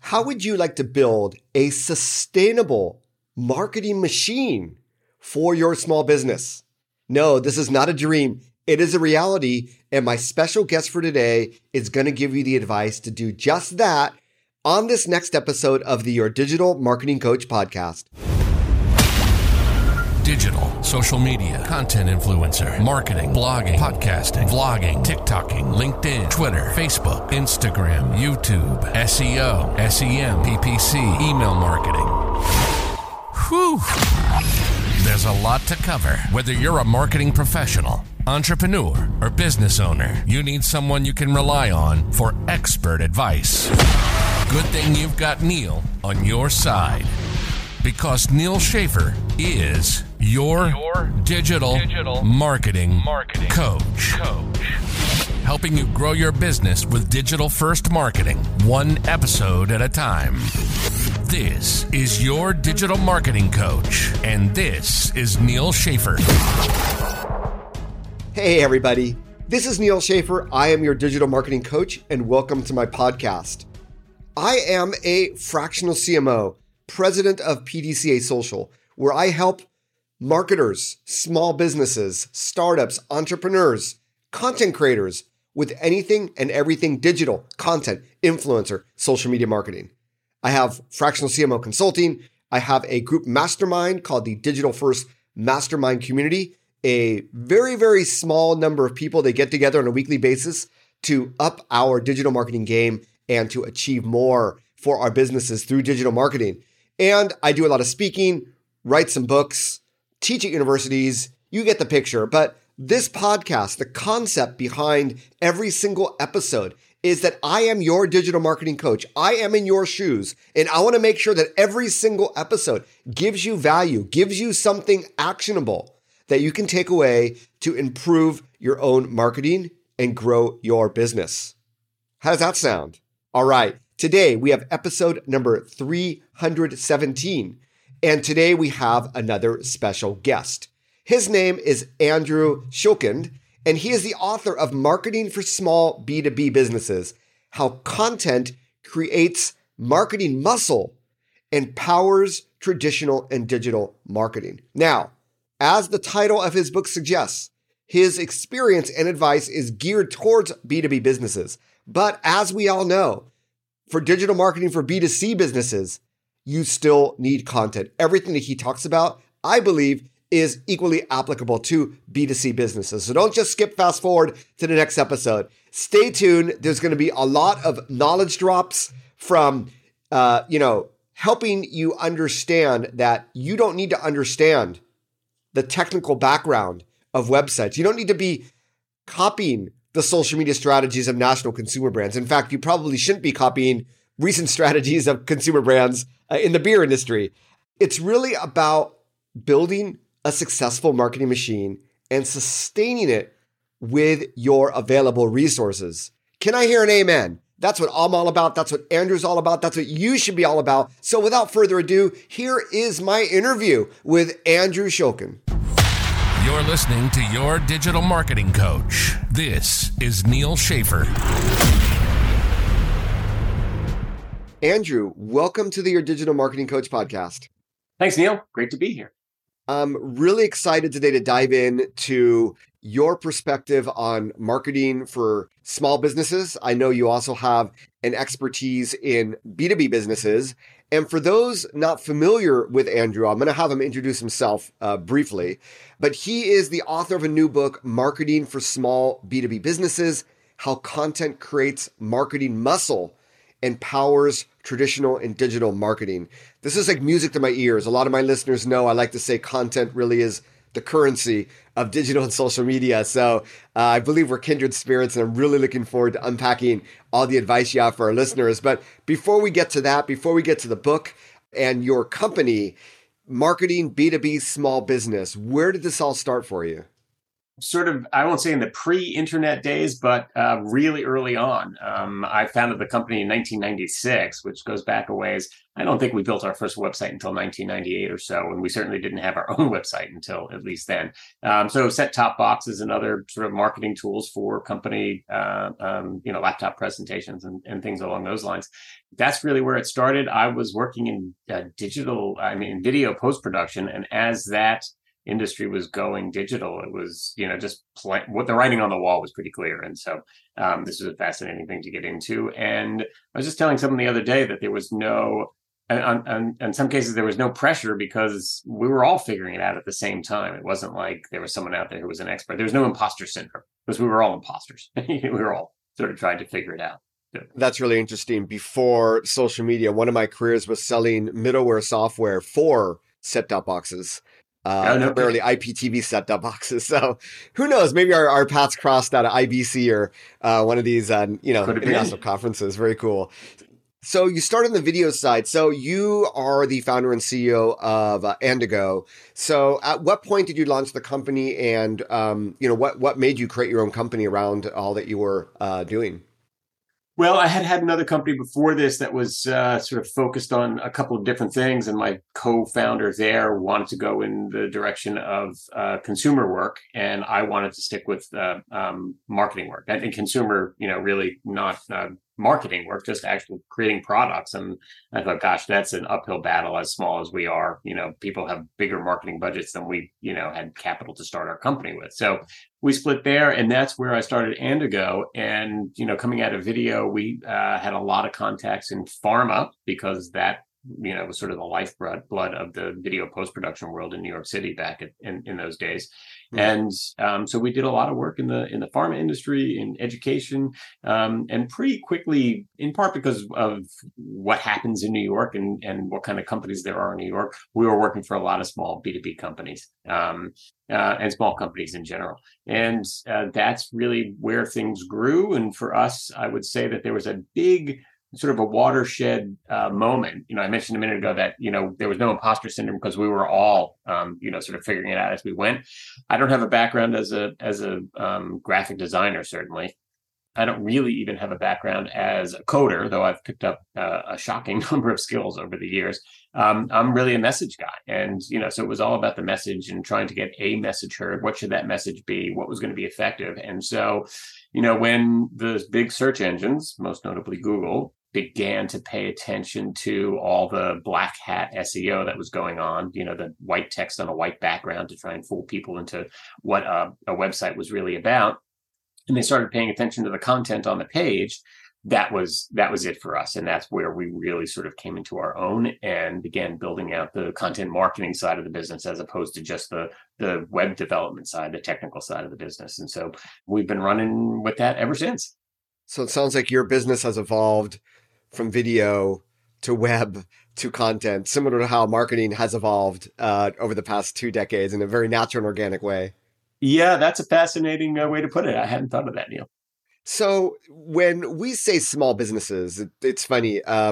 How would you like to build a sustainable marketing machine for your small business? No, this is not a dream. It is a reality. And my special guest for today is going to give you the advice to do just that on this next episode of the Your Digital Marketing Coach podcast. Digital, social media, content influencer, marketing, blogging, podcasting, vlogging, TikToking, LinkedIn, Twitter, Facebook, Instagram, YouTube, SEO, SEM, PPC, email marketing. Whew. There's a lot to cover. Whether you're a marketing professional, entrepreneur, or business owner, you need someone you can rely on for expert advice. Good thing you've got Neil on your side, because Neil Schaefer is your digital marketing coach. Helping you grow your business with digital-first marketing, one episode at a time. This is your digital marketing coach, and this is Neil Schaefer. Hey, everybody. This is Neil Schaefer. I am your digital marketing coach, and welcome to my podcast. I am a fractional CMO, president of PDCA Social, where I help marketers, small businesses, startups, entrepreneurs, content creators with anything and everything digital, content, influencer, social media marketing. I have fractional CMO consulting. I have a group mastermind called the Digital First Mastermind Community, a very, very small number of people that get together on a weekly basis to up our digital marketing game and to achieve more for our businesses through digital marketing. And I do a lot of speaking, write some books, teach at universities. You get the picture. But this podcast, the concept behind every single episode is that I am your digital marketing coach. I am in your shoes. And I want to make sure that every single episode gives you value, gives you something actionable that you can take away to improve your own marketing and grow your business. How does that sound? All right. Today we have episode number 317. And today we have another special guest. His name is Andrew Schulkind, and he is the author of Marketing for Small B2B Businesses, How Content Creates Marketing Muscle and Powers Traditional and Digital Marketing. Now, as the title of his book suggests, his experience and advice is geared towards B2B businesses. But as we all know, for digital marketing for B2C businesses, you still need content. Everything that he talks about, I believe, is equally applicable to B2C businesses. So don't just skip fast forward to the next episode. Stay tuned. There's going to be a lot of knowledge drops from, helping you understand that you don't need to understand the technical background of websites. You don't need to be copying the social media strategies of national consumer brands. In fact, you probably shouldn't be copying recent strategies of consumer brands in the beer industry. It's really about building a successful marketing machine and sustaining it with your available resources. Can I hear an amen? That's what I'm all about. That's what Andrew's all about. That's what you should be all about. So without further ado, here is my interview with Andrew Schulkind. You're listening to your digital marketing coach. This is Neil Schaefer. Andrew, welcome to the Your Digital Marketing Coach podcast. Thanks, Neil. Great to be here. I'm really excited today to dive into your perspective on marketing for small businesses. I know you also have an expertise in B2B businesses. And for those not familiar with Andrew, I'm going to have him introduce himself briefly. But he is the author of a new book, Marketing for Small B2B Businesses, How Content Creates Marketing Muscle and Powers Traditional and Digital Marketing. This is like music to my ears. A lot of my listeners know I like to say content really is the currency of digital and social media. So I believe we're kindred spirits, and I'm really looking forward to unpacking all the advice you have for our listeners. But before we get to that, before we get to the book and your company, Marketing B2B Small Business, where did this all start for you? sort of, I won't say in the pre-internet days, but really early on. I founded the company in 1996, which goes back a ways. I don't think we built our first website until 1998 or so, and we certainly didn't have our own website until at least then. So set-top boxes and other sort of marketing tools for company, laptop presentations and things along those lines. That's really where it started. I was working in video post-production, and as that industry was going digital, it was, what the writing on the wall was pretty clear. And so this was a fascinating thing to get into. And I was just telling someone the other day that there was in some cases, there was no pressure because we were all figuring it out at the same time. It wasn't like there was someone out there who was an expert. There was no imposter syndrome because we were all imposters. We were all sort of trying to figure it out. That's really interesting. Before social media, one of my careers was selling middleware software for set-top boxes. Primarily IPTV set-top boxes. So who knows? Maybe our paths crossed out of IBC or one of these, international conferences. Very cool. So you started on the video side. So you are the founder and CEO of Andigo. So at what point did you launch the company, and what made you create your own company around all that you were doing? Well, I had another company before this that was sort of focused on a couple of different things, and my co-founder there wanted to go in the direction of consumer work, and I wanted to stick with marketing work. I think consumer, really not marketing work, just actually creating products. And I thought, gosh, that's an uphill battle as small as we are. People have bigger marketing budgets than we, had capital to start our company with. So we split there, and that's where I started Andigo. And, coming out of video, we had a lot of contacts in pharma because that, was sort of the lifeblood of the video post-production world in New York City back in those days. Mm-hmm. And so we did a lot of work in the pharma industry, in education, and pretty quickly, in part because of what happens in New York and what kind of companies there are in New York, we were working for a lot of small B2B companies and small companies in general. And that's really where things grew. And for us, I would say that there was a big sort of a watershed moment. I mentioned a minute ago that, there was no imposter syndrome because we were all, sort of figuring it out as we went. I don't have a background as a graphic designer, certainly. I don't really even have a background as a coder, though I've picked up a shocking number of skills over the years. I'm really a message guy. And, so it was all about the message and trying to get a message heard. What should that message be? What was going to be effective? And so, when the big search engines, most notably Google, began to pay attention to all the black hat SEO that was going on, the white text on a white background to try and fool people into what a website was really about. And they started paying attention to the content on the page. That was it for us. And that's where we really sort of came into our own and began building out the content marketing side of the business, as opposed to just the web development side, the technical side of the business. And so we've been running with that ever since. So it sounds like your business has evolved from video to web to content, similar to how marketing has evolved over the past 2 decades in a very natural and organic way. Yeah, that's a fascinating way to put it. I hadn't thought of that, Neil. So when we say small businesses, it's funny. A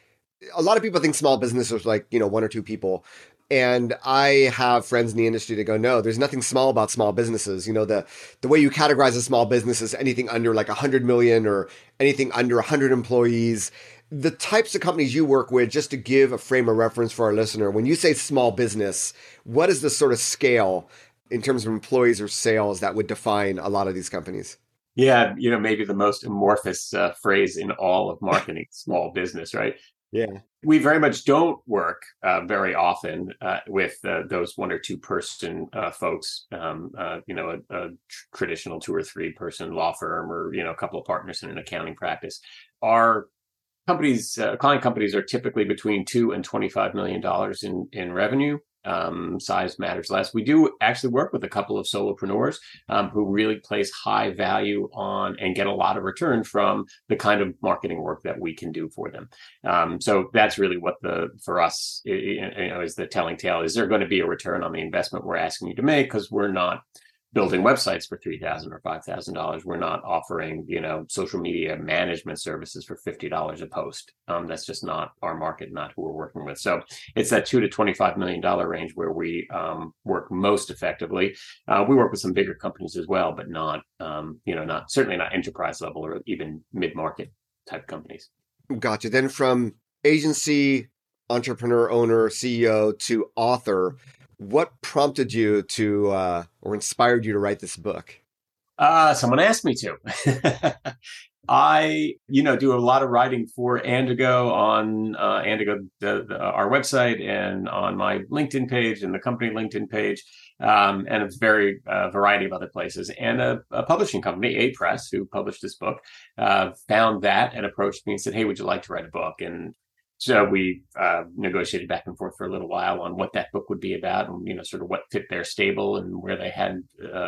lot of people think small businesses are like, 1 or 2 people. And I have friends in the industry that go, no, there's nothing small about small businesses. The way you categorize a small business is anything under like 100 million or anything under 100 employees. The types of companies you work with, just to give a frame of reference for our listener, when you say small business, what is the sort of scale in terms of employees or sales that would define a lot of these companies? Yeah, maybe the most amorphous phrase in all of marketing, small business, right? Yeah. We very much don't work very often with those 1 or 2 person folks, a traditional 2 or 3 person law firm or, a couple of partners in an accounting practice. Our companies, client companies, are typically between $2 and $25 million in revenue. Size matters less. We do actually work with a couple of solopreneurs who really place high value on and get a lot of return from the kind of marketing work that we can do for them. So that's really what for us is the telling tale. Is there going to be a return on the investment we're asking you to make? Because we're not building websites for $3,000 or $5,000. We're not offering, social media management services for $50 a post. That's just not our market, not who we're working with. So it's that $2 to $25 million range where we work most effectively. We work with some bigger companies as well, but not, certainly not enterprise level or even mid-market type companies. Gotcha. Then from agency, entrepreneur, owner, CEO to author, what prompted you to or inspired you to write this book? Someone asked me to. I, do a lot of writing for Andigo on Andigo, our website, and on my LinkedIn page and the company LinkedIn page, and a very variety of other places. And a publishing company, A Press, who published this book, found that and approached me and said, "Hey, would you like to write a book?" And so we negotiated back and forth for a little while on what that book would be about, and sort of what fit their stable and where they had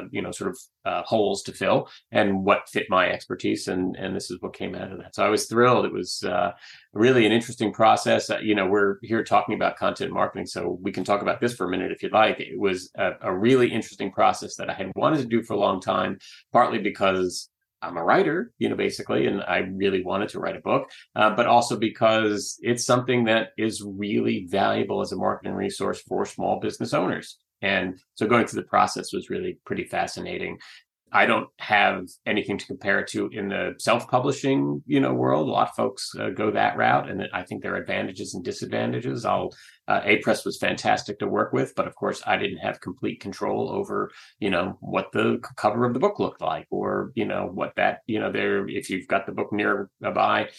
holes to fill, and what fit my expertise, and this is what came out of that. So I was thrilled. It was really an interesting process. We're here talking about content marketing, so we can talk about this for a minute if you'd like. It was a really interesting process that I had wanted to do for a long time, partly because I'm a writer, basically, and I really wanted to write a book, but also because it's something that is really valuable as a marketing resource for small business owners. And so going through the process was really pretty fascinating. I don't have anything to compare it to in the self-publishing, world. A lot of folks go that route, and I think there are advantages and disadvantages. A Press was fantastic to work with, but of course I didn't have complete control over, what the cover of the book looked like, or, what that, if you've got the book nearby.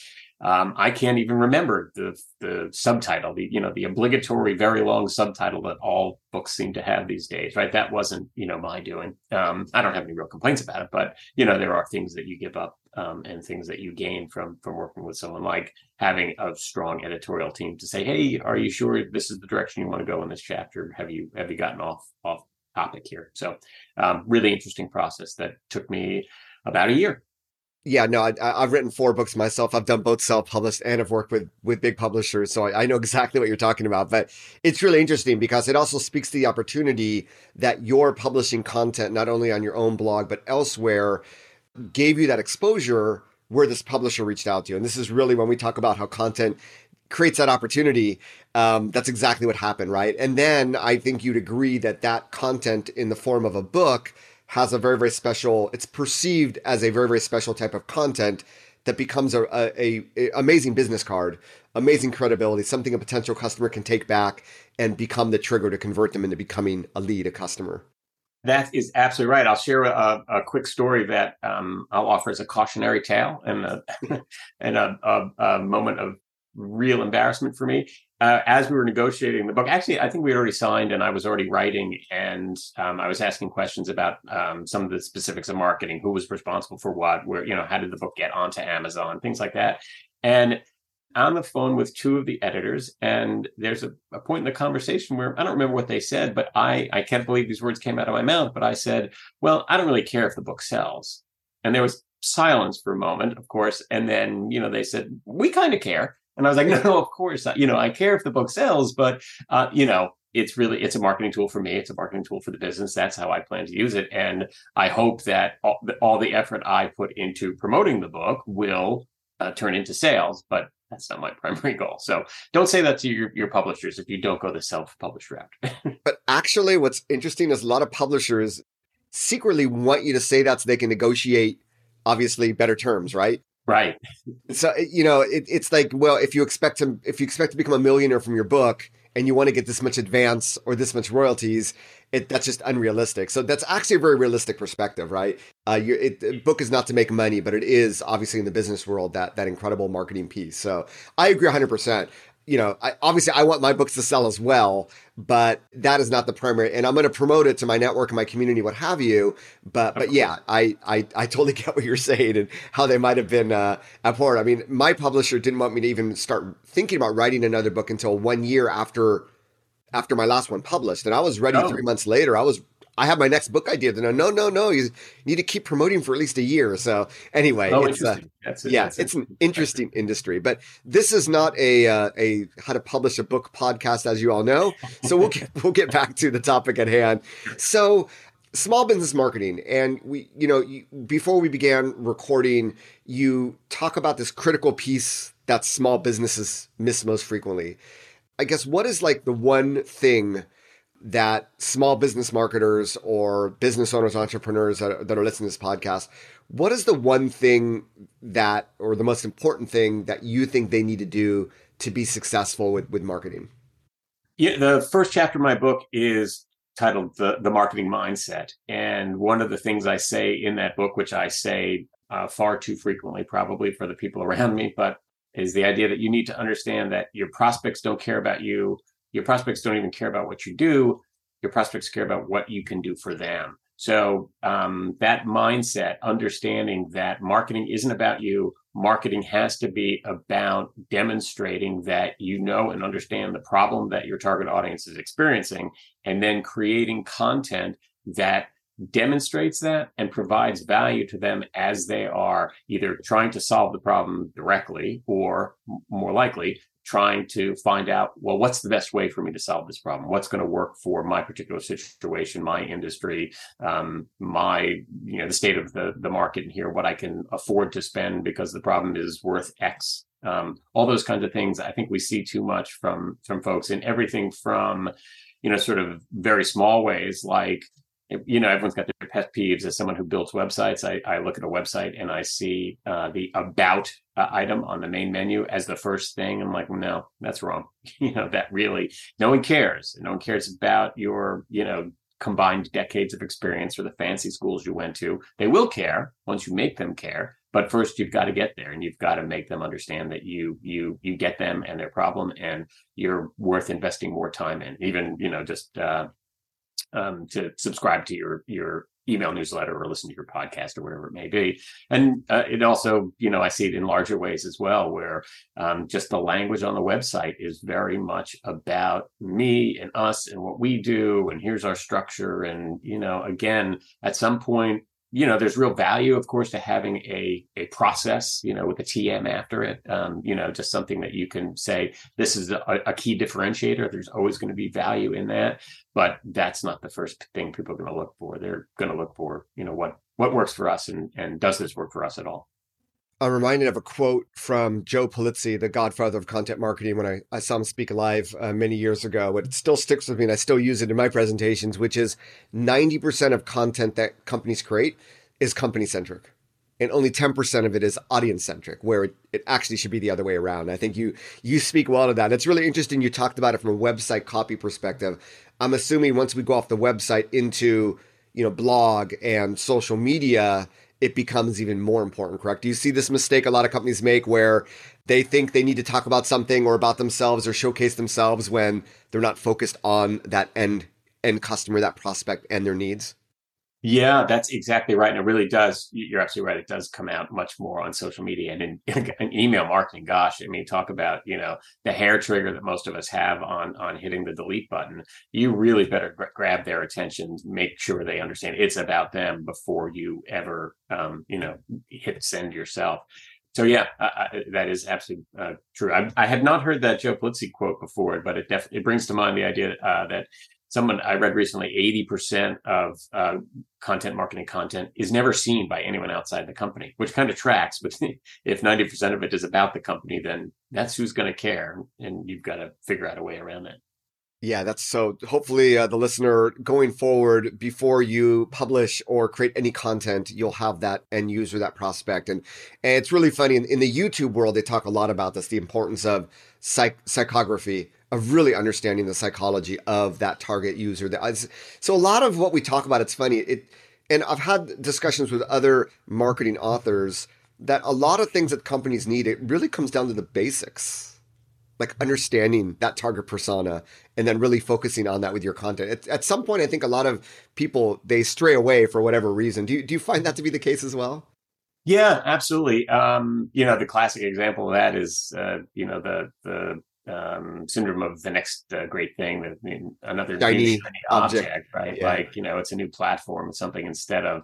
I can't even remember the subtitle, the obligatory very long subtitle that all books seem to have these days, right? That wasn't, my doing. I don't have any real complaints about it, but, there are things that you give up and things that you gain from working with someone, like having a strong editorial team to say, "Hey, are you sure this is the direction you want to go in this chapter? Have you gotten off topic here?" So really interesting process that took me about a year. Yeah, no, I've written 4 books myself. I've done both self-published and I've worked with big publishers. So I know exactly what you're talking about. But it's really interesting because it also speaks to the opportunity that your publishing content, not only on your own blog, but elsewhere, gave you that exposure where this publisher reached out to you. And this is really when we talk about how content creates that opportunity. That's exactly what happened, right? And then I think you'd agree that content in the form of a book has a very, very special, it's perceived as a very, very special type of content that becomes a amazing business card, amazing credibility, something a potential customer can take back and become the trigger to convert them into becoming a lead, a customer. That is absolutely right. I'll share a quick story that I'll offer as a cautionary tale and a moment of real embarrassment for me. As we were negotiating the book, actually, I think we had already signed and I was already writing, and I was asking questions about some of the specifics of marketing, who was responsible for what, where, how did the book get onto Amazon, things like that. And on the phone with 2 of the editors, and there's a point in the conversation where I don't remember what they said, but I can't believe these words came out of my mouth, but I said, "Well, I don't really care if the book sells." And there was silence for a moment, of course. And then, they said, "We kind of care." And I was like, "No, of course, I care if the book sells, but, it's a marketing tool for me. It's a marketing tool for the business. That's how I plan to use it. And I hope that all the effort I put into promoting the book will turn into sales, but that's not my primary goal." So don't say that to your publishers if you don't go the self-published route. But actually, what's interesting is a lot of publishers secretly want you to say that so they can negotiate, obviously, better terms, right? Right. So, it's like, well, if you expect to become a millionaire from your book and you want to get this much advance or this much royalties, that's just unrealistic. So that's actually a very realistic perspective, right? The book is not to make money, but it is obviously in the business world, that incredible marketing piece. So I agree 100%. I want my books to sell as well, but that is not the primary. And I'm going to promote it to my network and my community, what have you. But yeah, I totally get what you're saying and how they might have been abhorrent. I mean, my publisher didn't want me to even start thinking about writing another book until 1 year after my last one published. And I was ready 3 months later. I have my next book idea. No, you need to keep promoting for at least a year. So anyway, it's an interesting industry, but this is not a how to publish a book podcast, as you all know. So we'll get back to the topic at hand. So small business marketing. And before we began recording, you talk about this critical piece that small businesses miss most frequently. I guess, what is like the one thing that small business marketers or business owners, entrepreneurs that are listening to this podcast, what is the one thing that, or the most important thing that you think they need to do to be successful with marketing? Yeah, the first chapter of my book is titled The Marketing Mindset. And one of the things I say in that book, which I say far too frequently, probably for the people around me, but is the idea that you need to understand that your prospects don't care about you. Your prospects don't even care about what you do. Your prospects care about what you can do for them. So that mindset, understanding that marketing isn't about you, marketing has to be about demonstrating that you know and understand the problem that your target audience is experiencing, and then creating content that demonstrates that and provides value to them as they are either trying to solve the problem directly or, more likely, trying to find out, well, what's the best way for me to solve this problem? What's going to work for my particular situation, my industry, the state of the market in here, what I can afford to spend because the problem is worth X. All those kinds of things. I think we see too much from folks in everything from, sort of very small ways, like, everyone's got their pet peeves. As someone who builds websites, I look at a website and I see the about item on the main menu as the first thing. I'm like, no, that's wrong. That really, no one cares. No one cares about your, combined decades of experience or the fancy schools you went to. They will care once you make them care. But first, you've got to get there, and you've got to make them understand that you get them and their problem, and you're worth investing more time in. Even just to subscribe to your email newsletter or listen to your podcast or whatever it may be. And it also, I see it in larger ways as well, where just the language on the website is very much about me and us and what we do. And here's our structure. And, again, at some point, there's real value, of course, to having a process, with a TM after it, just something that you can say, this is a key differentiator. There's always going to be value in that. But that's not the first thing people are going to look for. They're going to look for, what works for us and does this work for us at all? I'm reminded of a quote from Joe Pulizzi, the godfather of content marketing, when I saw him speak live many years ago. It still sticks with me, and I still use it in my presentations, which is 90% of content that companies create is company-centric, and only 10% of it is audience-centric, where it actually should be the other way around. I think you speak well to that. It's really interesting you talked about it from a website copy perspective. I'm assuming once we go off the website into blog and social media, it becomes even more important, correct? Do you see this mistake a lot of companies make where they think they need to talk about something or about themselves or showcase themselves when they're not focused on that end customer, that prospect, and their needs? Yeah, that's exactly right. And it really does. You're absolutely right. It does come out much more on social media and in email marketing. Gosh, I mean, talk about, the hair trigger that most of us have on hitting the delete button. You really better grab their attention, make sure they understand it's about them before you ever, hit send yourself. So yeah, that is absolutely true. I had not heard that Joe Pulizzi quote before, but it brings to mind the idea that someone I read recently, 80% of content marketing content is never seen by anyone outside the company, which kind of tracks. But if 90% of it is about the company, then that's who's going to care. And you've got to figure out a way around that. Yeah, that's so hopefully the listener going forward, before you publish or create any content, you'll have that end user, that prospect. And it's really funny in the YouTube world, they talk a lot about this, the importance of psychography, of really understanding the psychology of that target user. So a lot of what we talk about, it's funny. And I've had discussions with other marketing authors that a lot of things that companies need, it really comes down to the basics, like understanding that target persona and then really focusing on that with your content. At some point, I think a lot of people, they stray away for whatever reason. Do you find that to be the case as well? Yeah, absolutely. The classic example of that is, the syndrome of the next great thing, another shiny object, right? Yeah. Like, it's a new platform or something, instead of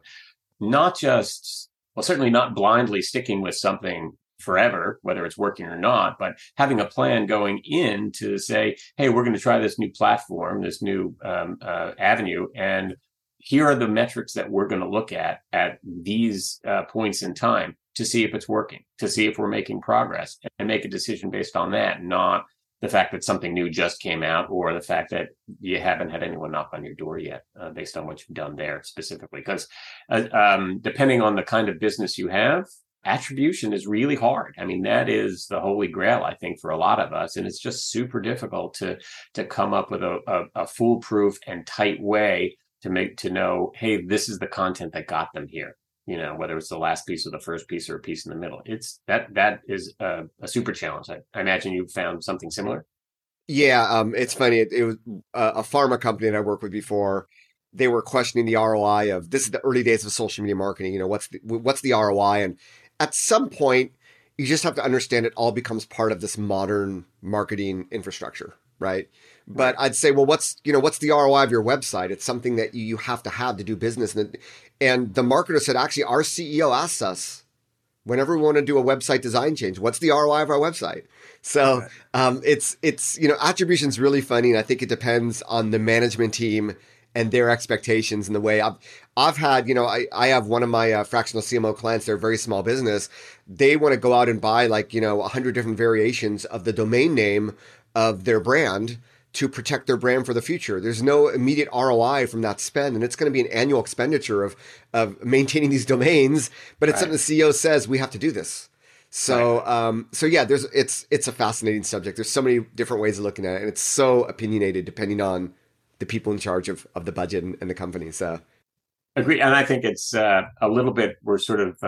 certainly not blindly sticking with something forever, whether it's working or not, but having a plan going in to say, hey, we're going to try this new platform, this new avenue, and here are the metrics that we're going to look at these points in time to see if it's working, to see if we're making progress, and make a decision based on that, not the fact that something new just came out or the fact that you haven't had anyone knock on your door yet based on what you've done there specifically. Because depending on the kind of business you have, attribution is really hard. I mean, that is the holy grail, I think, for a lot of us. And it's just super difficult to come up with a foolproof and tight way to know, hey, this is the content that got them here. You know, whether it's the last piece or the first piece or a piece in the middle. It's that is a super challenge. I imagine you found something similar. Yeah, it's funny. It was a pharma company that I worked with before. They were questioning the ROI of, this is the early days of social media marketing. You know, what's the ROI? And at some point, you just have to understand it all becomes part of this modern marketing infrastructure, right? But I'd say, well, what's the ROI of your website? It's something that you have to do business. And the marketer said, actually, our CEO asks us whenever we want to do a website design change, what's the ROI of our website? So it's attribution is really funny. And I think it depends on the management team and their expectations and the way I've had, I have one of my fractional CMO clients, they're a very small business. They want to go out and buy 100 different variations of the domain name of their brand to protect their brand for the future. There's no immediate ROI from that spend. And it's going to be an annual expenditure of maintaining these domains, but it's something the CEO says, we have to do this. So, it's a fascinating subject. There's so many different ways of looking at it, and it's so opinionated depending on the people in charge of the budget and the company. So. Agree. And I think it's a little bit, we're sort of,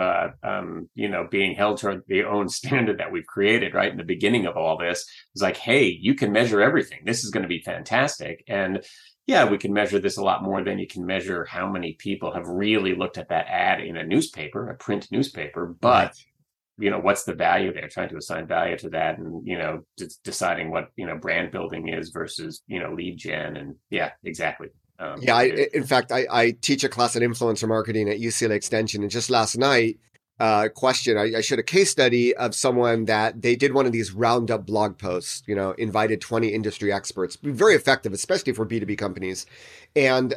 being held to the own standard that we've created, right? In the beginning of all this, it's like, hey, you can measure everything. This is going to be fantastic. And yeah, we can measure this a lot more than you can measure how many people have really looked at that ad in a newspaper, a print newspaper. But, what's the value there? Trying to assign value to that and, deciding what, brand building is versus, lead gen. And yeah, exactly. In fact, I teach a class at influencer marketing at UCLA Extension. And just last night, I showed a case study of someone that they did one of these roundup blog posts, invited 20 industry experts, very effective, especially for B2B companies. And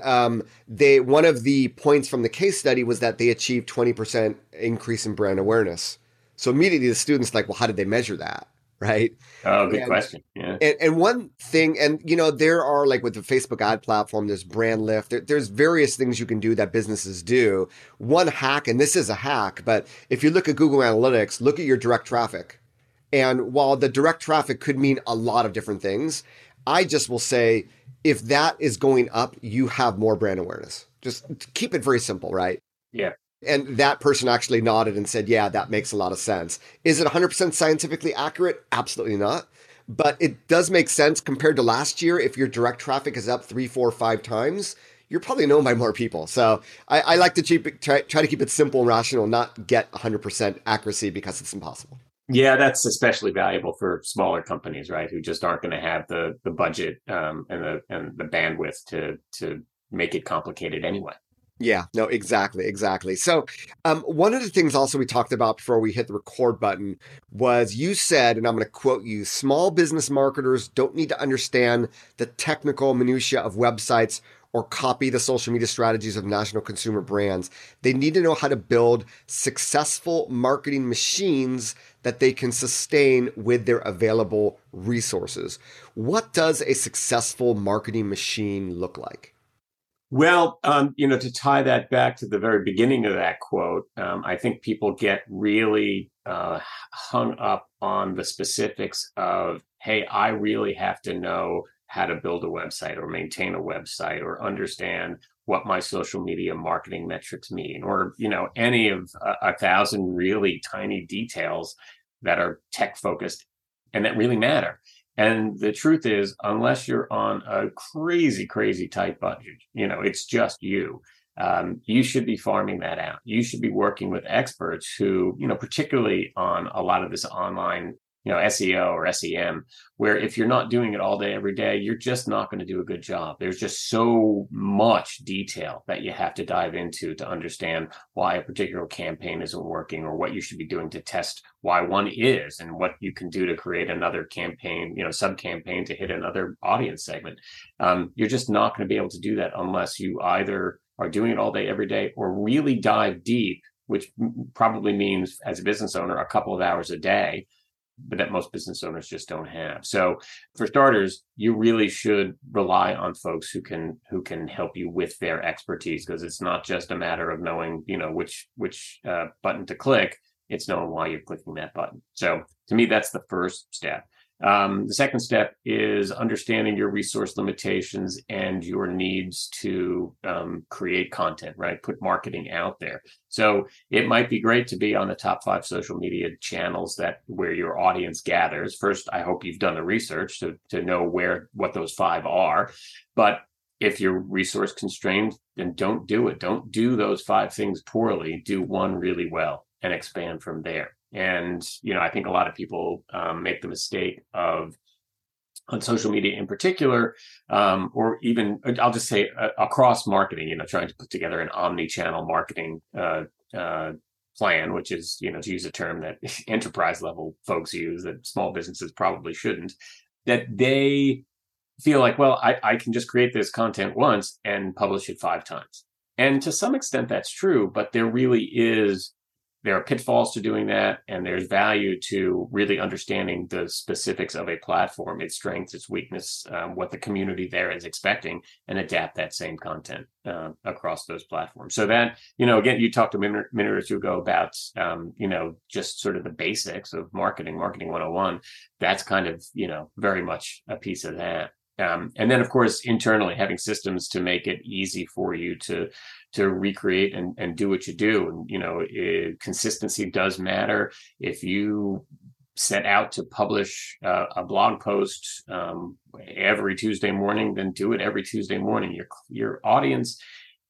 one of the points from the case study was that they achieved 20% increase in brand awareness. So immediately the students like, well, how did they measure that? Right. Oh, good question. Yeah. And one thing, there are with the Facebook ad platform, there's brand lift. There's various things you can do that businesses do. One hack, and this is a hack, but if you look at Google Analytics, look at your direct traffic. And while the direct traffic could mean a lot of different things, I just will say, if that is going up, you have more brand awareness. Just keep it very simple, right? Yeah. And that person actually nodded and said, yeah, that makes a lot of sense. Is it 100% scientifically accurate? Absolutely not. But it does make sense compared to last year. If your direct traffic is up 3, 4, 5 times, you're probably known by more people. So I like to try to keep it simple and rational, not get 100% accuracy because it's impossible. Yeah, that's especially valuable for smaller companies, right? Who just aren't going to have the budget and the bandwidth to make it complicated anyway. Yeah, no, exactly. So one of the things also we talked about before we hit the record button was you said, and I'm going to quote you, small business marketers don't need to understand the technical minutiae of websites or copy the social media strategies of national consumer brands. They need to know how to build successful marketing machines that they can sustain with their available resources. What does a successful marketing machine look like? Well, to tie that back to the very beginning of that quote, I think people get really hung up on the specifics of, hey, I really have to know how to build a website or maintain a website or understand what my social media marketing metrics mean, or, any of 1,000 really tiny details that are tech focused and that really matter. And the truth is, unless you're on a crazy, crazy tight budget, it's just you. You should be farming that out. You should be working with experts who, particularly on a lot of this online, SEO or SEM, where if you're not doing it all day, every day, you're just not going to do a good job. There's just so much detail that you have to dive into to understand why a particular campaign isn't working or what you should be doing to test why one is and what you can do to create another campaign, sub-campaign to hit another audience segment. You're just not going to be able to do that unless you either are doing it all day, every day, or really dive deep, which probably means as a business owner, a couple of hours a day, but that most business owners just don't have. So for starters, you really should rely on folks who can help you with their expertise, because it's not just a matter of knowing, which button to click. It's knowing why you're clicking that button. So to me, that's the first step. The second step is understanding your resource limitations and your needs to create content, right? Put marketing out there. So it might be great to be on the top 5 social media channels where your audience gathers. First, I hope you've done the research to know what those 5 are. But if you're resource constrained, then don't do it. Don't do those 5 things poorly. Do one really well and expand from there. And, I think a lot of people make the mistake of, on social media in particular, or even, I'll just say across marketing, trying to put together an omni-channel marketing plan, which is, to use a term that enterprise level folks use that small businesses probably shouldn't, that they feel like, well, I can just create this content once and publish it 5 times. And to some extent that's true, but there are pitfalls to doing that, and there's value to really understanding the specifics of a platform, its strengths, its weakness, what the community there is expecting, and adapt that same content across those platforms. So that, again, you talked a minute or two ago about, just sort of the basics of marketing 101. That's kind of, very much a piece of that. And then, of course, internally, having systems to make it easy for you to recreate and do what you do. And, consistency does matter. If you set out to publish a blog post every Tuesday morning, then do it every Tuesday morning. Your audience,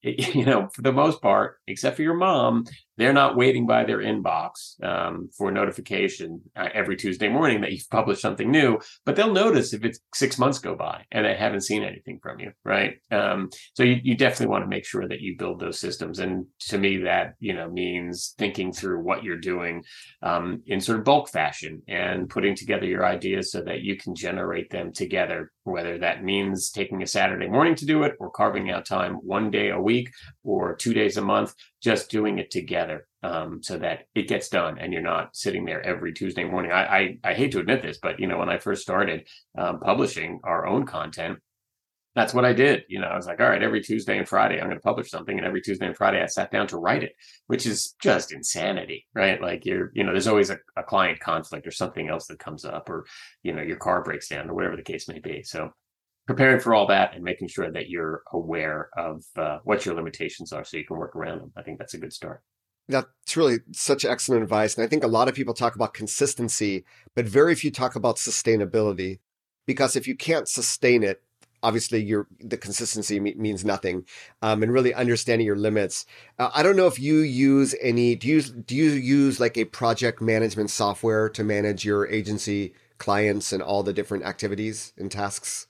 for the most part, except for your mom, they're not waiting by their inbox for a notification every Tuesday morning that you've published something new, but they'll notice if it's 6 months go by and they haven't seen anything from you, right? So you definitely want to make sure that you build those systems. And to me, that, means thinking through what you're doing in sort of bulk fashion and putting together your ideas so that you can generate them together, whether that means taking a Saturday morning to do it or carving out time 1 day a week or 2 days a month, just doing it together so that it gets done and you're not sitting there every Tuesday morning. I hate to admit this, but, when I first started publishing our own content, that's what I did. I was like, all right, every Tuesday and Friday, I'm going to publish something. And every Tuesday and Friday, I sat down to write it, which is just insanity, right? Like there's always a client conflict or something else that comes up, or, your car breaks down or whatever the case may be. So preparing for all that and making sure that you're aware of what your limitations are so you can work around them. I think that's a good start. That's really such excellent advice. And I think a lot of people talk about consistency, but very few talk about sustainability, because if you can't sustain it, obviously the consistency means nothing. And really understanding your limits. I don't know if you use do you use like a project management software to manage your agency clients and all the different activities and tasks?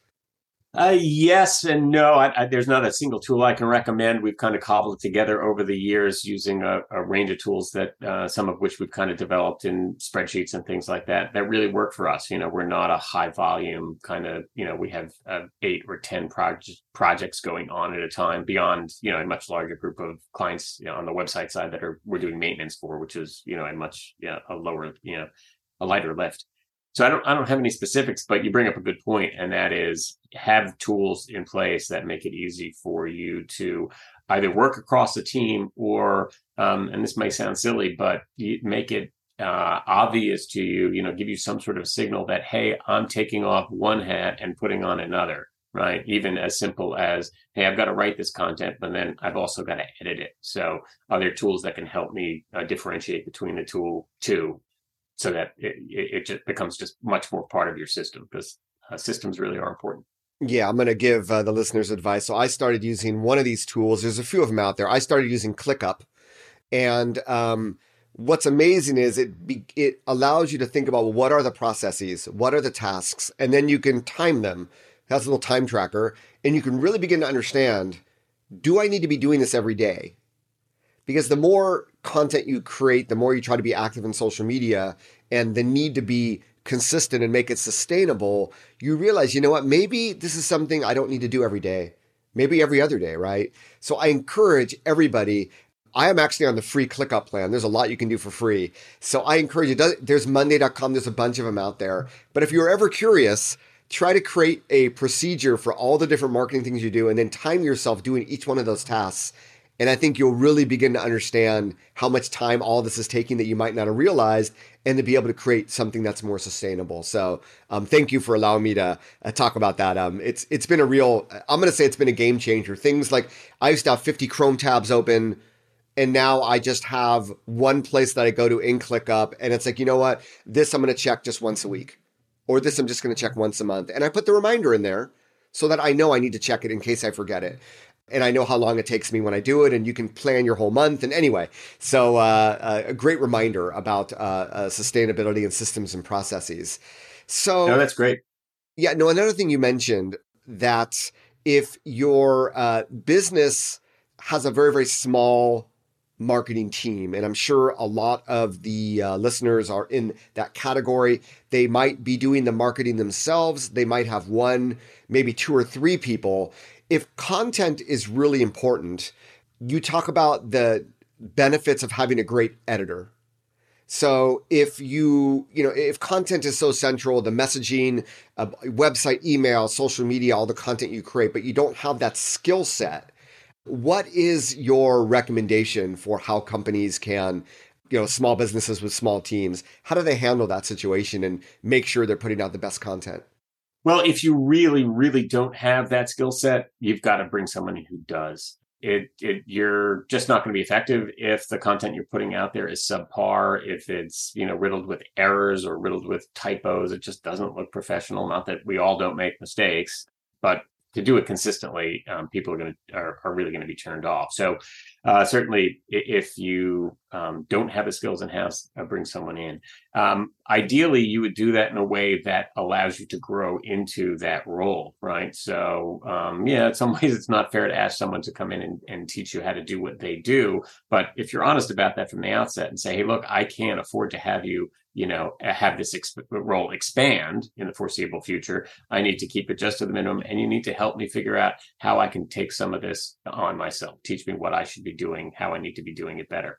Yes and no. There's not a single tool I can recommend. We've kind of cobbled it together over the years using a range of tools that some of which we've kind of developed in spreadsheets and things like that really work for us. We're not a high volume kind of, we have 8 or 10 projects going on at a time beyond, a much larger group of clients on the website side that we're doing maintenance for, which is, a much a lower, a lighter lift. So I don't have any specifics, but you bring up a good point, and that is have tools in place that make it easy for you to either work across a team or, and this may sound silly, but you make it obvious to you, give you some sort of signal that, hey, I'm taking off one hat and putting on another, right? Even as simple as, hey, I've got to write this content, but then I've also got to edit it. So are there tools that can help me differentiate between the two? So that it just becomes just much more part of your system, because systems really are important. Yeah, I'm going to give the listeners advice. So I started using one of these tools. There's a few of them out there. I started using ClickUp. And what's amazing is it allows you to think about, well, what are the processes? What are the tasks? And then you can time them. It has a little time tracker. And you can really begin to understand, do I need to be doing this every day? Because the more content you create, the more you try to be active in social media, and the need to be consistent and make it sustainable, you realize, maybe this is something I don't need to do every day. maybe every other day, right? So I encourage everybody. I am actually on the free ClickUp plan. There's a lot you can do for free. So I encourage you. There's Monday.com. There's a bunch of them out there. But if you're ever curious, try to create a procedure for all the different marketing things you do and then time yourself doing each one of those tasks. And I think you'll really begin to understand how much time all this is taking that you might not have realized, and to be able to create something that's more sustainable. So thank you for allowing me to talk about that. It's been a real, I'm going to say it's been a game changer. Things like I used to have 50 Chrome tabs open, and now I just have one place that I go to in ClickUp. And it's like, you know what? This I'm going to check just once a week, or this I'm just going to check once a month. And I put the reminder in there so that I know I need to check it in case I forget it. And I know how long it takes me when I do it, and you can plan your whole month. And anyway, so a great reminder about sustainability and systems and processes. So no, that's great. Yeah, no, another thing you mentioned, that if your business has a very, very small marketing team, and I'm sure a lot of the listeners are in that category, they might be doing the marketing themselves. They might have one, maybe 2 or 3 people. If content is really important, you talk about the benefits of having a great editor. So if if content is so central, the messaging, website, email, social media, all the content you create, but you don't have that skill set, what is your recommendation for how companies can, small businesses with small teams, how do they handle that situation and make sure they're putting out the best content? Well, if you really, really don't have that skill set, you've got to bring someone in who does. You're just not going to be effective if the content you're putting out there is subpar, if it's, riddled with errors or riddled with typos. It just doesn't look professional. Not that we all don't make mistakes, but to do it consistently, people are really going to be turned off. So certainly, if you don't have the skills in-house, bring someone in. Ideally, you would do that in a way that allows you to grow into that role, right? So in some ways, it's not fair to ask someone to come in and teach you how to do what they do. But if you're honest about that from the outset and say, hey, look, I can't afford to have you have this role expand in the foreseeable future. I need to keep it just to the minimum, and you need to help me figure out how I can take some of this on myself. Teach me what I should be doing, how I need to be doing it better.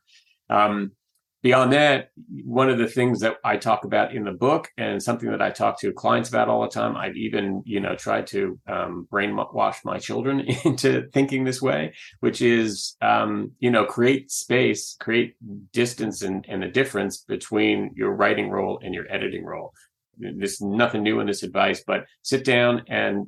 Beyond that, one of the things that I talk about in the book, and something that I talk to clients about all the time, I've even, tried to brainwash my children into thinking this way, which is, create space, create distance and the difference between your writing role and your editing role. There's nothing new in this advice, but sit down and,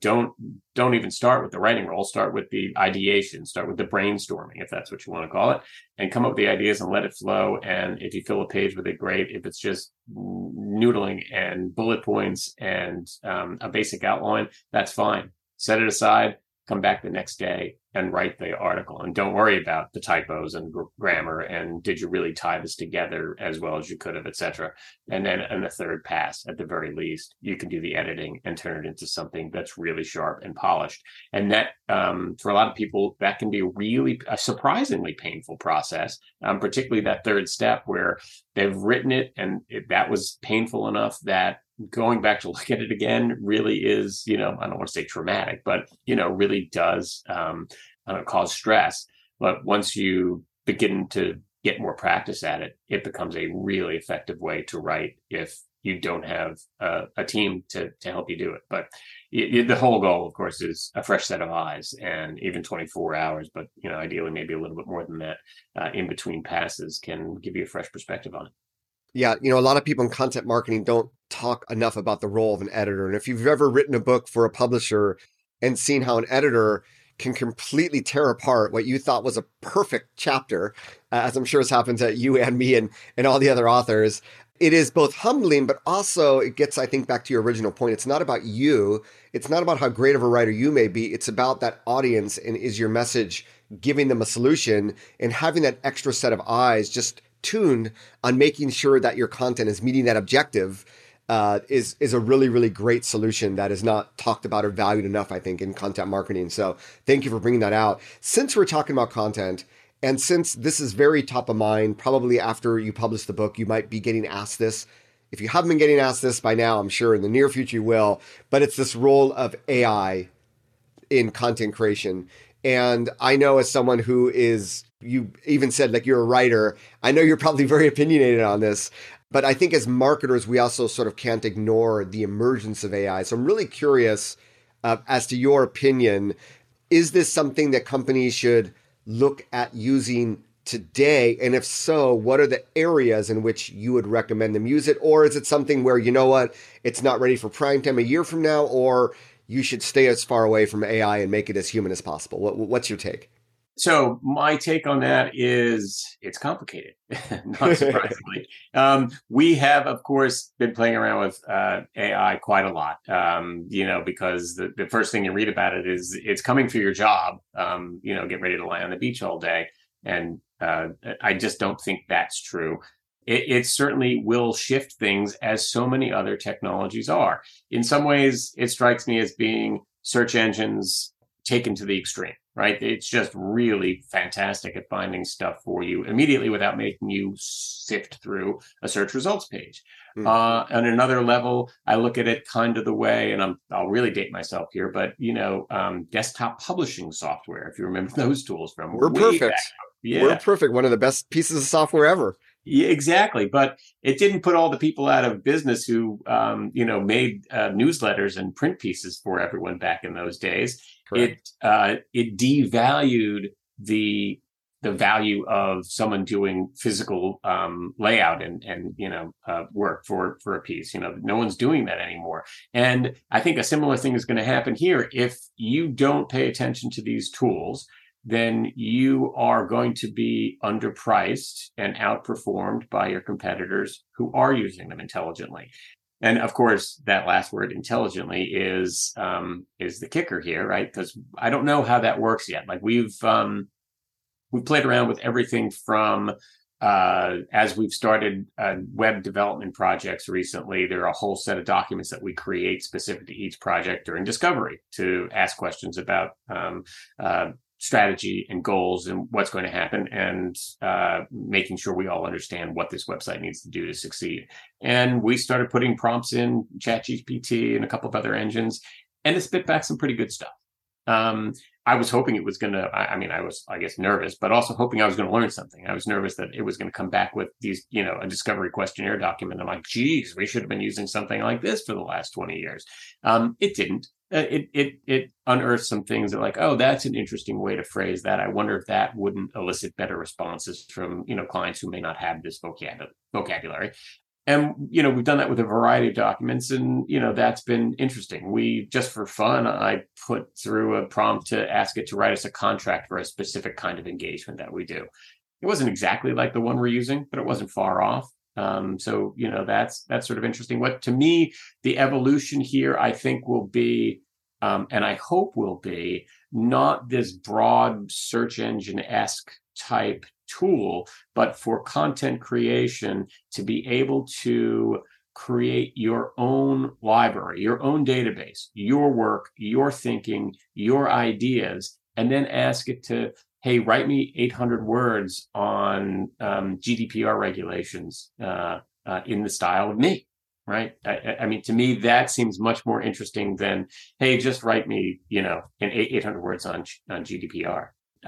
don't even start with the writing role. Start with the ideation, start with the brainstorming, if that's what you want to call it, and come up with the ideas and let it flow. And if you fill a page with it, great. If it's just noodling and bullet points and a basic outline, that's fine. Set it aside, come back the next day and write the article. And don't worry about the typos and grammar and did you really tie this together as well as you could have, et cetera. And then in the third pass, at the very least, you can do the editing and turn it into something that's really sharp and polished. And that, for a lot of people, that can be really a surprisingly painful process, particularly that third step where they've written it and that was painful enough that going back to look at it again really is, I don't want to say traumatic, but, really does cause stress. But once you begin to get more practice at it, it becomes a really effective way to write if you don't have a team to help you do it. But the whole goal, of course, is a fresh set of eyes and even 24 hours. But, ideally, maybe a little bit more than that in between passes can give you a fresh perspective on it. Yeah, a lot of people in content marketing don't talk enough about the role of an editor. And if you've ever written a book for a publisher and seen how an editor can completely tear apart what you thought was a perfect chapter, as I'm sure has happened to you and me and all the other authors, it is both humbling, but also it gets, I think, back to your original point. It's not about you. It's not about how great of a writer you may be. It's about that audience, and is your message giving them a solution, and having that extra set of eyes just tuned on making sure that your content is meeting that objective is a really, really great solution that is not talked about or valued enough, I think, in content marketing. So thank you for bringing that out. Since we're talking about content, and since this is very top of mind, probably after you publish the book, you might be getting asked this. If you haven't been getting asked this by now, I'm sure in the near future you will, but it's this role of AI in content creation. And I know as someone who is, you even said like you're a writer, I know you're probably very opinionated on this, but I think as marketers, we also sort of can't ignore the emergence of AI. So I'm really curious as to your opinion. Is this something that companies should look at using today? And if so, what are the areas in which you would recommend them use it? Or is it something where, you know what, it's not ready for prime time a year from now, or you should stay as far away from AI and make it as human as possible? What's your take? So my take on that is it's complicated, not surprisingly. We have, of course, been playing around with AI quite a lot, because the first thing you read about it is it's coming for your job, get ready to lie on the beach all day. And I just don't think that's true. It certainly will shift things as so many other technologies are. In some ways, it strikes me as being search engines taken to the extreme, right? It's just really fantastic at finding stuff for you immediately without making you sift through a search results page. On another level, I look at it kind of the way, and I'll really date myself here, but desktop publishing software, if you remember those tools from We're perfect. Yeah. We're perfect. One of the best pieces of software ever. Yeah, exactly. But it didn't put all the people out of business who, made newsletters and print pieces for everyone back in those days. Correct. It devalued the value of someone doing physical layout and work for a piece. No one's doing that anymore. And I think a similar thing is going to happen here. If you don't pay attention to these tools, then you are going to be underpriced and outperformed by your competitors who are using them intelligently. And of course, that last word, intelligently, is the kicker here, right? Because I don't know how that works yet. Like we've played around with everything from as we've started web development projects recently. There are a whole set of documents that we create specific to each project during discovery to ask questions about strategy and goals and what's going to happen, and making sure we all understand what this website needs to do to succeed. And we started putting prompts in ChatGPT and a couple of other engines, and it spit back some pretty good stuff. I was hoping it was going to, I was, I guess, nervous, but also hoping I was going to learn something. I was nervous that it was going to come back with these, a discovery questionnaire document. I'm like, geez, we should have been using something like this for the last 20 years. It didn't. It unearthed some things that like, oh, that's an interesting way to phrase that. I wonder if that wouldn't elicit better responses from, clients who may not have this vocabulary. And, we've done that with a variety of documents, and, that's been interesting. We, just for fun, I put through a prompt to ask it to write us a contract for a specific kind of engagement that we do. It wasn't exactly like the one we're using, but it wasn't far off. So, that's sort of interesting. What, to me, the evolution here, I think, will be, and I hope will be, not this broad search engine-esque type tool, but for content creation to be able to create your own library, your own database, your work, your thinking, your ideas, and then ask it to, hey, write me 800 words on GDPR regulations in the style of me, right? I mean, to me, that seems much more interesting than, hey, just write me, 800 words on GDPR.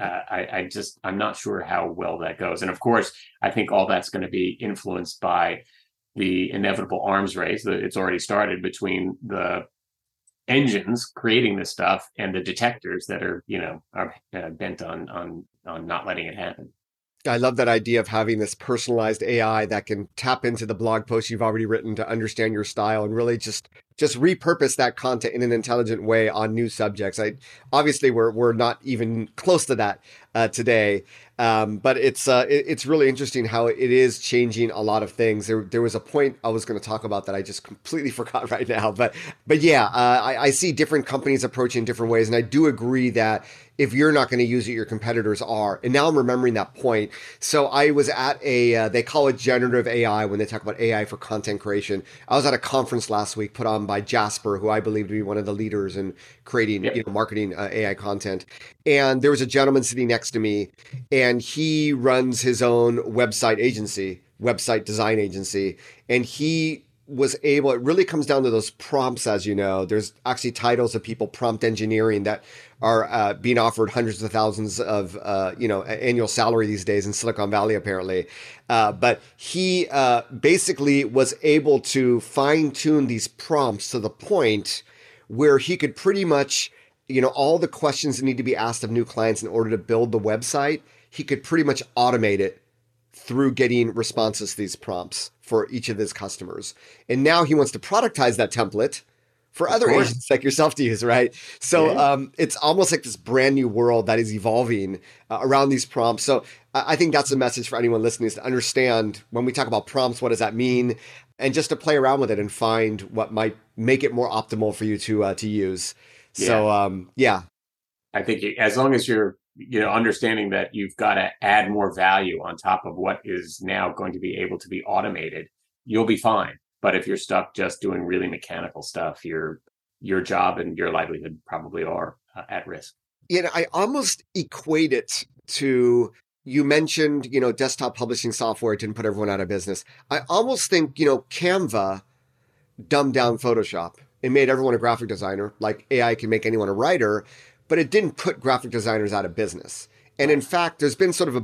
I'm not sure how well that goes. And of course, I think all that's going to be influenced by the inevitable arms race that it's already started between the engines creating this stuff and the detectors that are bent on not letting it happen. I love that idea of having this personalized AI that can tap into the blog post you've already written to understand your style and really just repurpose that content in an intelligent way on new subjects. Obviously we're not even close to that today, but it's really interesting how it is changing a lot of things. There was a point I was going to talk about that I just completely forgot right now, but yeah, I see different companies approaching different ways, and I do agree that if you're not going to use it, your competitors are. And now I'm remembering that point. So I was at they call it generative AI when they talk about AI for content creation. I was at a conference last week put on by Jasper, who I believe to be one of the leaders in creating, marketing AI content. And there was a gentleman sitting next to me, and he runs his own website design agency. And he was able, it really comes down to those prompts, as you know. There's actually titles of people, prompt engineering, that are being offered hundreds of thousands of, annual salary these days in Silicon Valley, apparently. But he basically was able to fine tune these prompts to the point where he could pretty much, all the questions that need to be asked of new clients in order to build the website, he could pretty much automate it through getting responses to these prompts for each of his customers. And now he wants to productize that template for other agents like yourself to use, right? So it's almost like this brand new world that is evolving around these prompts. So I think that's a message for anyone listening, is to understand when we talk about prompts, what does that mean? And just to play around with it and find what might make it more optimal for you to use. So, I think as long as you're understanding that you've got to add more value on top of what is now going to be able to be automated, you'll be fine. But if you're stuck just doing really mechanical stuff, your job and your livelihood probably are at risk. I almost equate it to, you mentioned, desktop publishing software didn't put everyone out of business. I almost think, Canva dumbed down Photoshop. It made everyone a graphic designer, like AI can make anyone a writer, but it didn't put graphic designers out of business. And in fact, there's been sort of a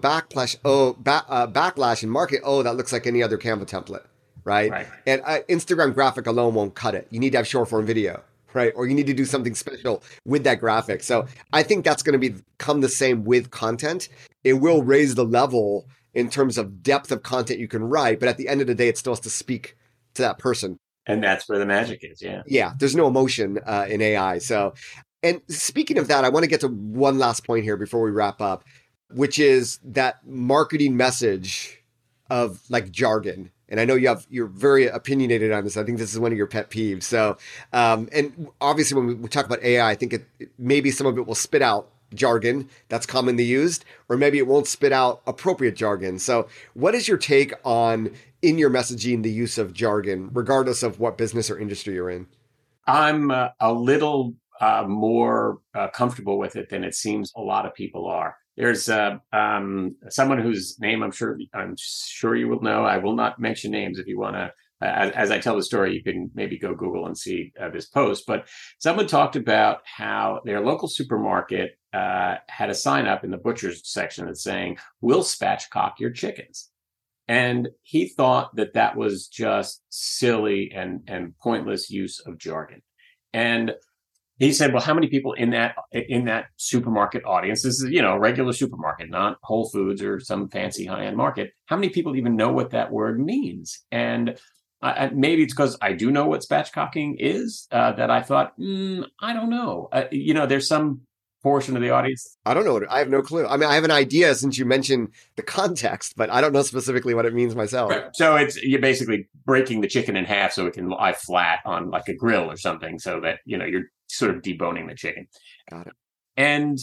backlash in market. Oh, that looks like any other Canva template, right? And Instagram graphic alone won't cut it. You need to have short form video, right? Or you need to do something special with that graphic. So I think that's going to become the same with content. It will raise the level in terms of depth of content you can write, but at the end of the day, it still has to speak to that person. And that's where the magic is, Yeah, there's no emotion in AI. So, and speaking of that, I want to get to one last point here before we wrap up, which is that marketing message of like jargon. And I know you're very opinionated on this. I think this is one of your pet peeves. So, and obviously when we talk about AI, I think maybe some of it will spit out jargon that's commonly used, or maybe it won't spit out appropriate jargon. So what is your take on, in your messaging, the use of jargon, regardless of what business or industry you're in? I'm a little more comfortable with it than it seems a lot of people are. There's someone whose name I'm sure you will know. I will not mention names. If you want to, as I tell the story, you can maybe go Google and see this post. But someone talked about how their local supermarket had a sign up in the butcher's section that's saying, "We'll spatchcock your chickens." And he thought that was just silly and pointless use of jargon. And he said, well, how many people in that supermarket audience, this is, a regular supermarket, not Whole Foods or some fancy high-end market, how many people even know what that word means? And maybe it's because I do know what spatchcocking is, that I thought, I don't know. There's some portion of the audience. I don't know. I have no clue. I mean, I have an idea since you mentioned the context, but I don't know specifically what it means myself. Right. So you're basically breaking the chicken in half so it can lie flat on like a grill or something, so that, you're sort of deboning the chicken. Got it. And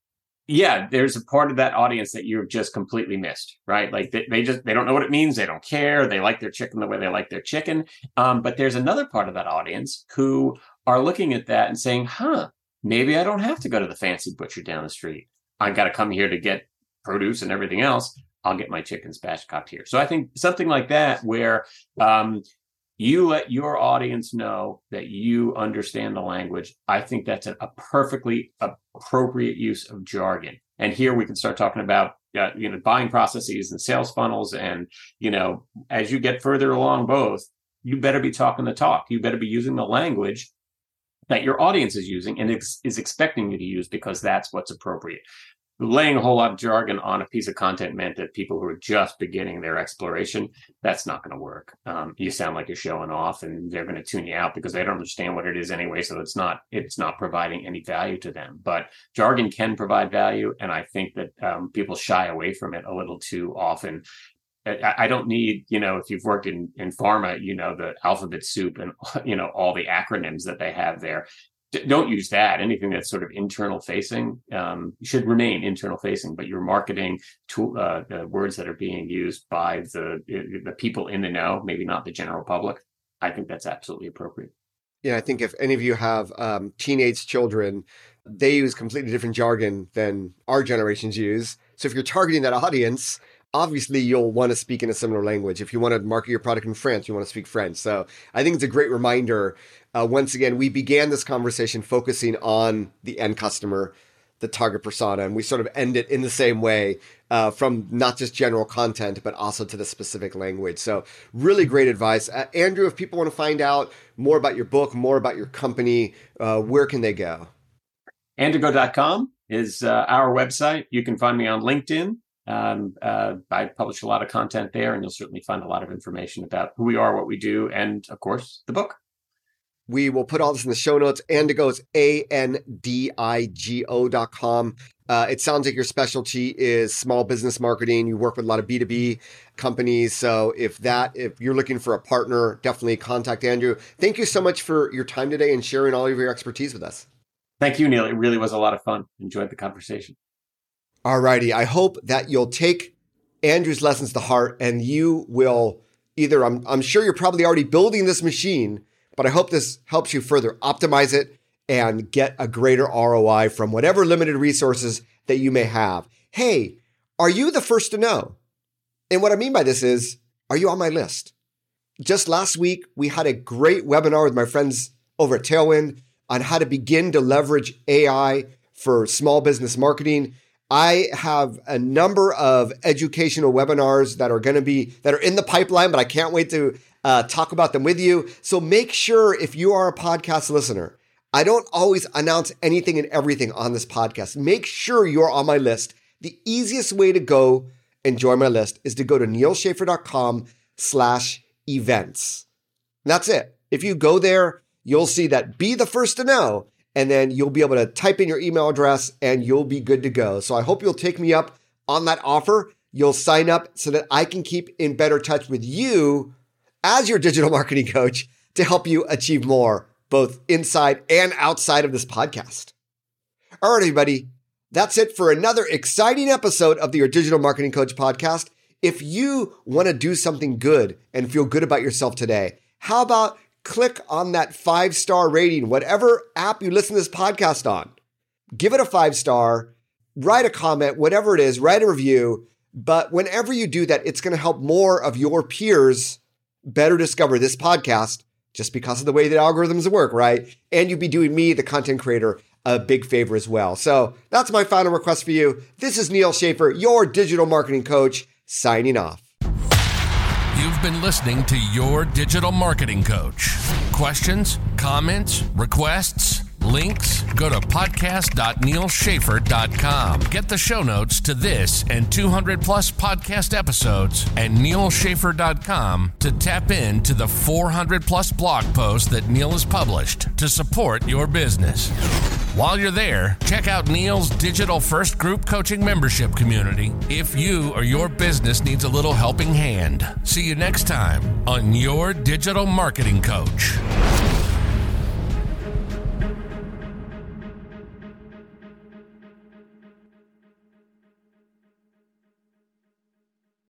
there's a part of that audience that you've just completely missed, right? Like they don't know what it means. They don't care. They like their chicken the way they like their chicken. But there's another part of that audience who are looking at that and saying, maybe I don't have to go to the fancy butcher down the street. I got to come here to get produce and everything else. I'll get my chicken spatchcocked here. So I think something like that, where you let your audience know that you understand the language. I think that's a perfectly appropriate use of jargon. And here we can start talking about buying processes and sales funnels. And, as you get further along both, you better be talking the talk. You better be using the language that your audience is using and is expecting you to use, because that's what's appropriate. Laying a whole lot of jargon on a piece of content meant that people who are just beginning their exploration, that's not going to work. You sound like you're showing off, and they're going to tune you out because they don't understand what it is anyway. So it's not providing any value to them. But jargon can provide value, and I think that people shy away from it a little too often. I don't need, if you've worked in pharma, the alphabet soup and, all the acronyms that they have there. Don't use that. Anything that's sort of internal facing should remain internal facing, but your marketing tool, the words that are being used by the people in the know, maybe not the general public, I think that's absolutely appropriate. Yeah, I think if any of you have teenage children, they use completely different jargon than our generations use. So if you're targeting that audience, obviously you'll want to speak in a similar language. If you want to market your product in France, you want to speak French. So I think it's a great reminder. Once again, we began this conversation focusing on the end customer, the target persona, and we sort of end it in the same way, from not just general content, but also to the specific language. So really great advice. Andrew, if people want to find out more about your book, more about your company, where can they go? Andigo.com is our website. You can find me on LinkedIn. I publish a lot of content there, and you'll certainly find a lot of information about who we are, what we do, and of course, the book. We will put all this in the show notes. Andigo is ANDIGO.com. It sounds like your specialty is small business marketing. You work with a lot of B2B companies. So if you're looking for a partner, definitely contact Andrew. Thank you so much for your time today and sharing all of your expertise with us. Thank you, Neil. It really was a lot of fun. Enjoyed the conversation. All righty. I hope that you'll take Andrew's lessons to heart, and you will either, I'm sure you're probably already building this machine, but I hope this helps you further optimize it and get a greater ROI from whatever limited resources that you may have. Hey, are you the first to know? And what I mean by this is, are you on my list? Just last week, we had a great webinar with my friends over at Tailwind on how to begin to leverage AI for small business marketing. I have a number of educational webinars that are in the pipeline, but I can't wait to talk about them with you. So make sure, if you are a podcast listener, I don't always announce anything and everything on this podcast. Make sure you're on my list. The easiest way to go and join my list is to go to neilschaefer.com/events. That's it. If you go there, you'll see that be the first to know, and then you'll be able to type in your email address and you'll be good to go. So I hope you'll take me up on that offer. You'll sign up so that I can keep in better touch with you as your digital marketing coach to help you achieve more, both inside and outside of this podcast. All right, everybody. That's it for another exciting episode of the Your Digital Marketing Coach podcast. If you want to do something good and feel good about yourself today, how about click on that 5-star rating, whatever app you listen to this podcast on. Give it a 5-star, write a comment, whatever it is, write a review. But whenever you do that, it's going to help more of your peers better discover this podcast just because of the way that algorithms work, right? And you'd be doing me, the content creator, a big favor as well. So that's my final request for you. This is Neil Schaefer, your digital marketing coach, signing off. You've been listening to Your Digital Marketing Coach. Questions, comments, requests, links? Go to podcast.neilschaefer.com. Get the show notes to this and 200 plus podcast episodes and neilschaefer.com to tap into the 400 plus blog posts that Neil has published to support your business. While you're there, check out Neil's Digital First Group Coaching Membership Community if you or your business needs a little helping hand. See you next time on Your Digital Marketing Coach.